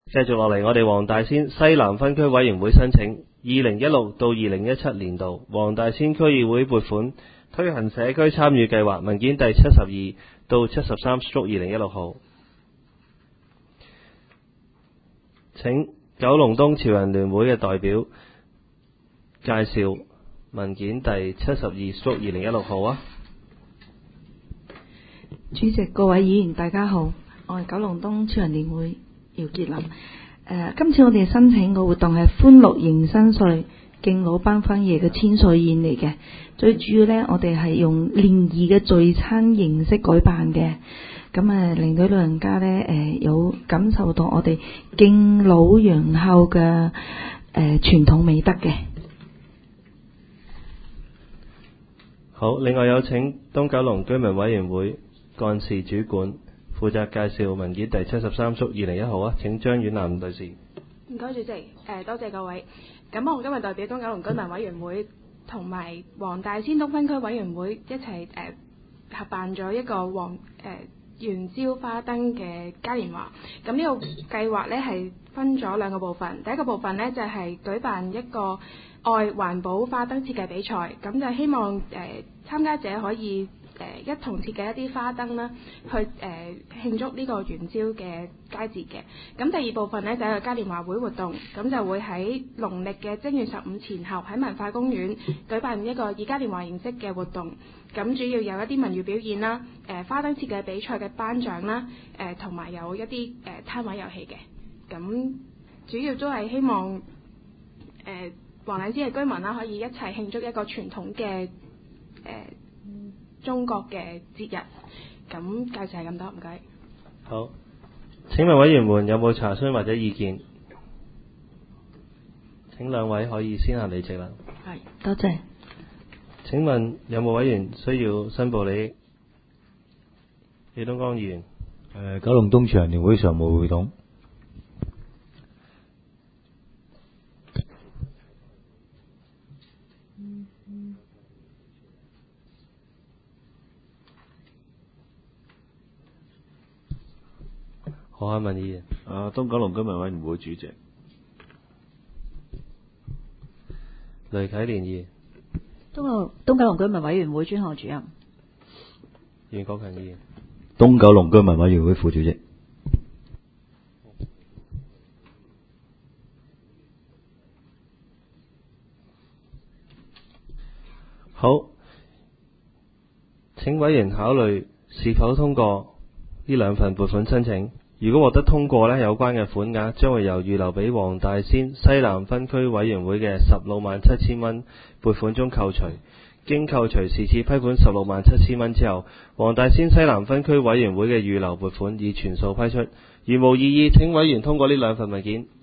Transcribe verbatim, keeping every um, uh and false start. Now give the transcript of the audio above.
繼續落嚟，我哋黃大仙西南分區委員會申請二零一六到二零一七年度黃大仙區議會撥款推行社區參與計劃文件第七十二到七十三/二零一六號。請九龍東潮人聯會嘅代表介紹文件第七十二/二零一六號啊。 主席、各位議員大家好，我係九龍東潮人聯會姚潔琳。呃、今次我哋申請嘅活動係歡樂迎新歲敬老繽紛夜嘅千歲宴嚟嘅。最主要呢，我哋係用聯誼嘅聚餐形式舉辦嘅，咁啊令到老人家呢，誒、呃、有感受到我哋敬老養孝嘅誒傳統美德嘅。 好，另外有請東九龍居民委員會幹事主管負責介紹文件第七十三/二零一號啊。請張婉南女士。 唔該主席，誒、呃、多謝各位。咁我今日代表東九龍居民委員會同埋黃大仙東分區委員會一齊誒、呃、合辦咗一個黃誒、呃、元宵花燈嘅嘉年華。咁呢個計劃呢係分咗兩個部分，第一個部分呢就係、是、舉辦一個愛環保花燈設計比賽，咁就希望誒、呃、參加者可以誒、呃、一同設計一啲花燈啦，去誒、呃、慶祝呢個元宵嘅佳節嘅。咁第二部分呢，就係、是、個嘉年華會活動，咁就會喺農曆嘅正月十五前後喺文化公園舉辦一個以嘉年華形式嘅活動。咁主要有一啲文娛表演啦，誒、呃、花燈設計比賽嘅頒獎啦，誒同埋有一啲誒、呃、攤位遊戲嘅。咁主要都係希望誒、呃、黃大仙嘅居民啦，可以一齊慶祝一個傳統嘅誒、呃中國嘅節日。咁介紹係咁多，唔該。 好，請問委員們有冇查詢或者意見？請兩位可以先行離席啦。 係，多謝。 請問有冇委員需要申報利益？李東江議員。 誒，九龍東潮人聯會常務會董。 何漢文議員。 啊，東九龍居民委員會主席。 雷啟蓮議員。 東九東九龍居民委員會專項主任。 袁國強議員。 東九龍居民委員會副主席。 好，請委員考慮是否通過呢兩份撥款申請。如果獲得通過呢，有關嘅款額將會由預留俾黃大仙西南分區委員會嘅十六萬七千蚊撥款中扣除。經扣除是次批款十六萬七千蚊之後，黃大仙西南分區委員會嘅預留撥款已全數批出。如無異議，請委員通過呢兩份文件。